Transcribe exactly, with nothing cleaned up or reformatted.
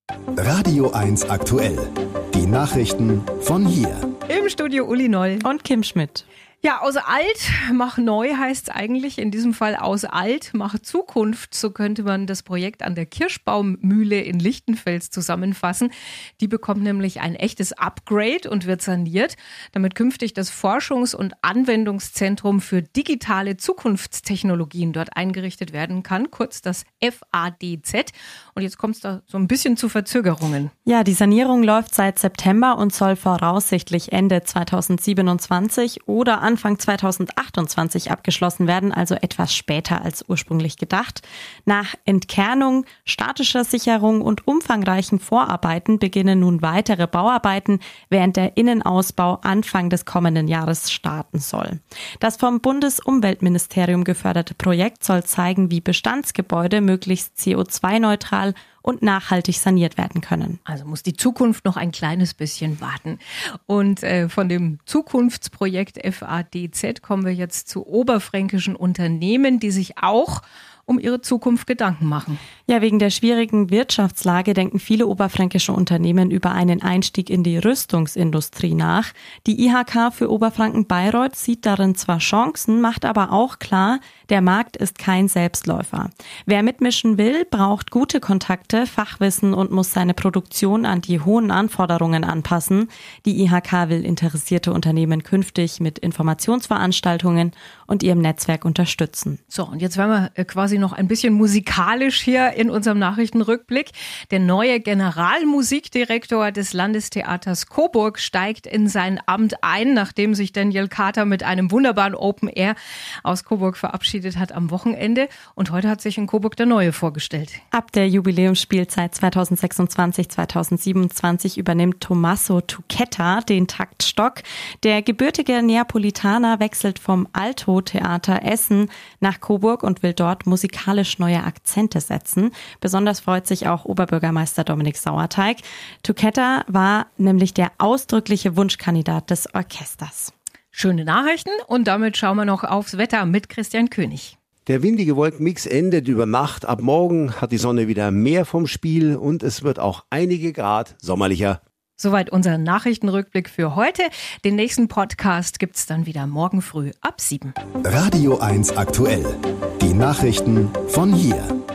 Radio eins aktuell. Die Nachrichten von hier. Im Studio Uli Noll und Kim Schmidt. Ja, aus alt mach neu heißt es eigentlich, in diesem Fall aus alt mach Zukunft. So könnte man das Projekt an der Kirschbaummühle in Lichtenfels zusammenfassen. Die bekommt nämlich ein echtes Upgrade und wird saniert, damit künftig das Forschungs- und Anwendungszentrum für digitale Zukunftstechnologien dort eingerichtet werden kann, kurz das F A D Z. Und jetzt kommt es da so ein bisschen zu Verzögerungen. Ja, die Sanierung läuft seit September und soll voraussichtlich Ende zweitausendsiebenundzwanzig oder Anfang zweitausendachtundzwanzig abgeschlossen werden, also etwas später als ursprünglich gedacht. Nach Entkernung, statischer Sicherung und umfangreichen Vorarbeiten beginnen nun weitere Bauarbeiten, während der Innenausbau Anfang des kommenden Jahres starten soll. Das vom Bundesumweltministerium geförderte Projekt soll zeigen, wie Bestandsgebäude möglichst C O zwei neutral und nachhaltig saniert werden können. Also muss die Zukunft noch ein kleines bisschen warten. Und äh, von dem Zukunftsprojekt F A D Z kommen wir jetzt zu oberfränkischen Unternehmen, die sich auch um ihre Zukunft Gedanken machen. Ja, wegen der schwierigen Wirtschaftslage denken viele oberfränkische Unternehmen über einen Einstieg in die Rüstungsindustrie nach. Die I H K für Oberfranken-Bayreuth sieht darin zwar Chancen, macht aber auch klar, der Markt ist kein Selbstläufer. Wer mitmischen will, braucht gute Kontakte, Fachwissen und muss seine Produktion an die hohen Anforderungen anpassen. Die I H K will interessierte Unternehmen künftig mit Informationsveranstaltungen und ihrem Netzwerk unterstützen. So, und jetzt werden wir quasi noch ein bisschen musikalisch hier in unserem Nachrichtenrückblick. Der neue Generalmusikdirektor des Landestheaters Coburg steigt in sein Amt ein, nachdem sich Daniel Carter mit einem wunderbaren Open Air aus Coburg verabschiedet hat am Wochenende. Und heute hat sich in Coburg der Neue vorgestellt. Ab der Jubiläumsspielzeit zweitausendsechsundzwanzig zweitausendsiebenundzwanzig übernimmt Tommaso Tuchetta den Taktstock. Der gebürtige Neapolitaner wechselt vom Alto-Theater Essen nach Coburg und will dort musikalisch neue Akzente setzen. Besonders freut sich auch Oberbürgermeister Dominik Sauerteig. Tuchetta war nämlich der ausdrückliche Wunschkandidat des Orchesters. Schöne Nachrichten und damit schauen wir noch aufs Wetter mit Christian König. Der windige Wolkenmix endet über Nacht. Ab morgen hat die Sonne wieder mehr vom Spiel und es wird auch einige Grad sommerlicher. Soweit unser Nachrichtenrückblick für heute. Den nächsten Podcast gibt's dann wieder morgen früh ab sieben. Radio eins aktuell. Die Nachrichten von hier.